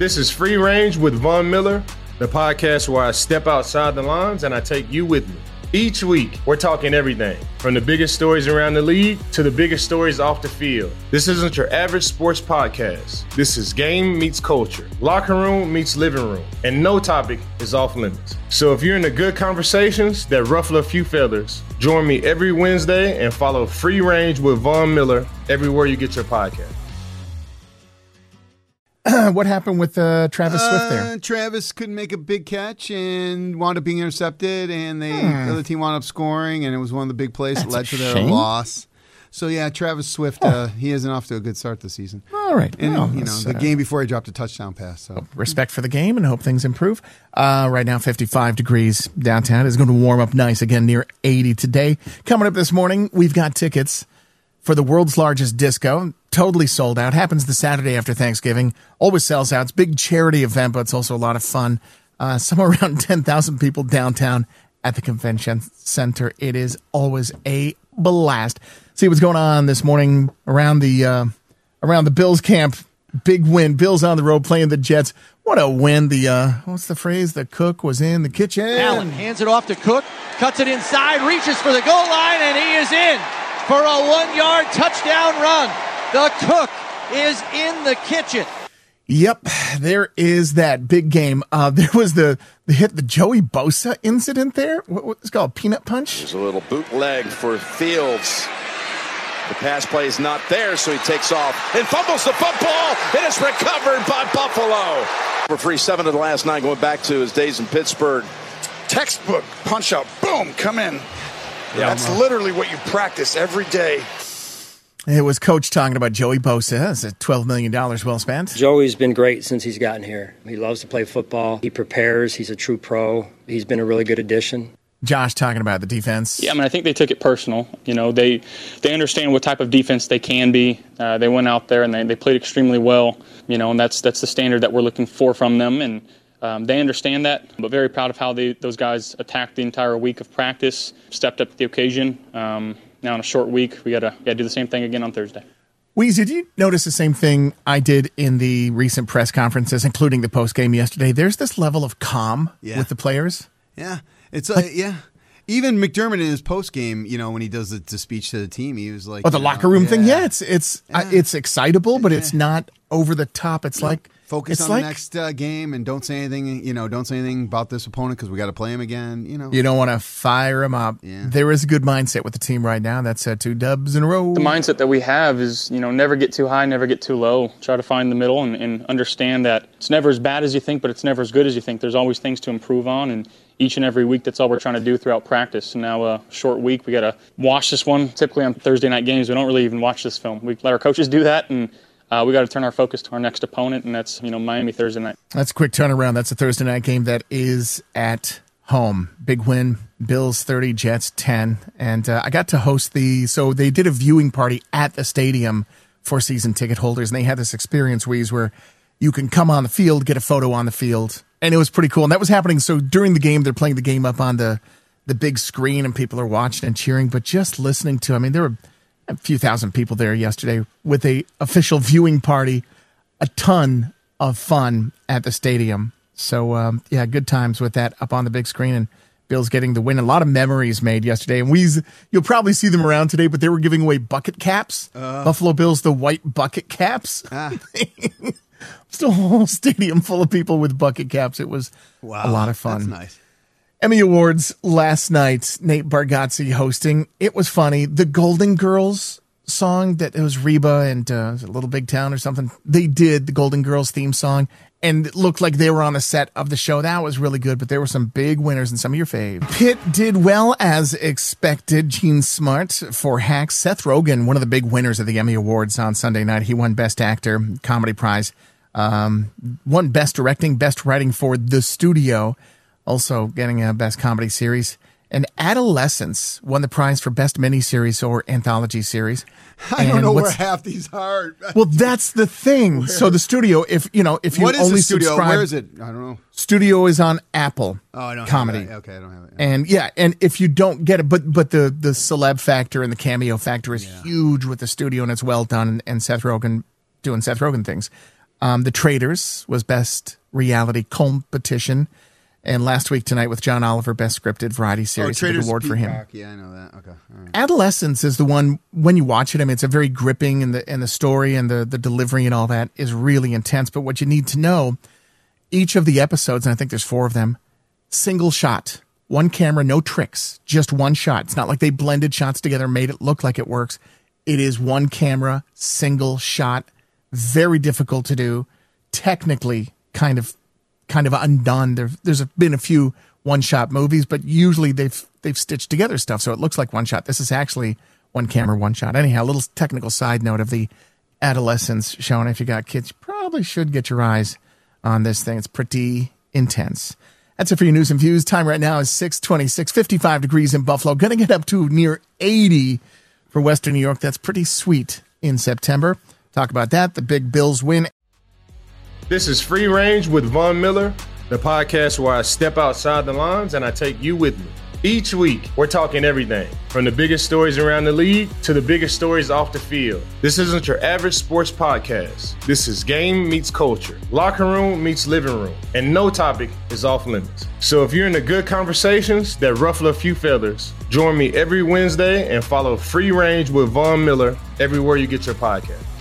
This is Free Range with Von Miller, the podcast where I step outside the lines and I take you with me. Each week, we're talking everything from the biggest stories around the league to the biggest stories off the field. This isn't your average sports podcast. This is game meets culture, locker room meets living room, and no topic is off limits. So if you're into good conversations that ruffle a few feathers, join me every Wednesday and follow Free Range with Von Miller everywhere you get your podcast. What happened with Travis Swift there? Travis couldn't make a big catch and wound up being intercepted, and the other team wound up scoring, and it was one of the big plays that led to their loss. So, yeah, Travis Swift, he isn't off to a good start this season. All right. And, the game before he dropped a touchdown pass. So respect for the game and hope things improve. Right now, 55 degrees downtown. It's going to warm up nice again, near 80 today. Coming up this morning, we've got tickets for the world's largest disco. Totally sold out. Happens the Saturday after Thanksgiving. Always sells out. It's a big charity event, but it's also a lot of fun. Somewhere around 10,000 people downtown at the convention center. It is always a blast. See what's going on this morning around the Bills camp. Big win. Bills on the road playing the Jets. What a win. What's the phrase? The cook was in the kitchen. Allen hands it off to Cook. Cuts it inside. Reaches for the goal line, and he is in for a 1-yard touchdown run. The cook is in the kitchen. Yep, there is that big game. There was the Joey Bosa incident there. What's it called? Peanut punch? There's a little bootleg for Fields. The pass play is not there, so he takes off and fumbles the football. It is recovered by Buffalo. For free 7 of the last 9 going back to his days in Pittsburgh. Textbook punch out. Boom, come in. Yeah, that's literally what you practice every day. It was Coach talking about Joey Bosa. It's $12 million well spent. Joey's been great since he's gotten here. He loves to play football. He prepares. He's a true pro. He's been a really good addition. Josh talking about the defense. Yeah, I think they took it personal. They understand what type of defense they can be. They went out there and they played extremely well. And that's the standard that we're looking for from them. And they understand that. But very proud of how those guys attacked the entire week of practice, stepped up to the occasion. Now in a short week, we gotta do the same thing again on Thursday. Weez, did you notice the same thing I did in the recent press conferences, including the post game yesterday? There's this level of calm with the players. Yeah, it's Even McDermott in his post game, when he does the speech to the team, he was like, the locker room thing. Yeah, it's excitable, but it's not over the top. It's like focus on the next game and don't say anything. Don't say anything about this opponent because we got to play him again. You don't want to fire him up. Yeah. There is a good mindset with the team right now. That's 2 dubs in a row. The mindset that we have is, never get too high, never get too low. Try to find the middle and understand that it's never as bad as you think, but it's never as good as you think. There's always things to improve on, and each and every week, that's all we're trying to do throughout practice. And now a short week, we got to watch this one. Typically on Thursday night games, we don't really even watch this film. We let our coaches do that, and we got to turn our focus to our next opponent, and that's Miami Thursday night. That's a quick turnaround. That's a Thursday night game that is at home. Big win. Bills 30, Jets 10. And I got to host so they did a viewing party at the stadium for season ticket holders, and they had this experience, Weez, where you can come on the field, get a photo on the field. And it was pretty cool. And that was happening. So during the game, they're playing the game up on the big screen and people are watching and cheering. But just listening to, there were a few thousand people there yesterday with a official viewing party. A ton of fun at the stadium. So, good times with that up on the big screen. And Bills getting the win. A lot of memories made yesterday. And you'll probably see them around today, but they were giving away bucket caps. Buffalo Bills, the white bucket caps. Still a whole stadium full of people with bucket caps. It was a lot of fun. That's nice. Emmy Awards last night, Nate Bargatze hosting. It was funny. The Golden Girls song that it was Reba and Little Big Town or something. They did the Golden Girls theme song, and it looked like they were on the set of the show. That was really good, but there were some big winners and some of your faves. Pitt did well as expected. Gene Smart for Hacks. Seth Rogen, one of the big winners of the Emmy Awards on Sunday night. He won Best Actor, Comedy Prize. Won Best Directing, Best Writing for The Studio. Also getting a Best Comedy Series. And Adolescence won the prize for Best Miniseries or Anthology Series. I don't know where half these are. Well, that's the thing. Where? So the Studio, if you what is only the Studio? subscribe, where is it? I don't know. Studio is on Apple. Oh, I don't Comedy. have it. Okay, I don't have it. And if you don't get it, but the celeb factor and the cameo factor is huge with the Studio, and it's well done. And Seth Rogen doing Seth Rogen things. The Traitors was Best Reality Competition. And last week tonight with John Oliver, Best Scripted Variety Series. Traitors award for him. Yeah, I know that. Okay. All right. Adolescence is the one, when you watch it, I mean, it's a very gripping, and the story and the delivery and all that is really intense. But what you need to know, each of the episodes, and I think there's 4 of them, single shot, one camera, no tricks, just one shot. It's not like they blended shots together, made it look like it works. It is one camera, single shot, very difficult to do, technically kind of undone. There's been a few one-shot movies, but usually they've stitched together stuff, so it looks like one shot. This is actually one camera, one shot. Anyhow, a little technical side note of the Adolescence show, and if you got kids, you probably should get your eyes on this thing. It's pretty intense. That's it for your news and views. Time right now is 6:26, 55 degrees in Buffalo. Going to get up to near 80 for Western New York. That's pretty sweet in September. Talk about that. The big Bills win. This is Free Range with Von Miller, the podcast where I step outside the lines and I take you with me. Each week, we're talking everything from the biggest stories around the league to the biggest stories off the field. This isn't your average sports podcast. This is game meets culture, locker room meets living room, and no topic is off limits. So if you're into good conversations that ruffle a few feathers, join me every Wednesday and follow Free Range with Von Miller everywhere you get your podcast.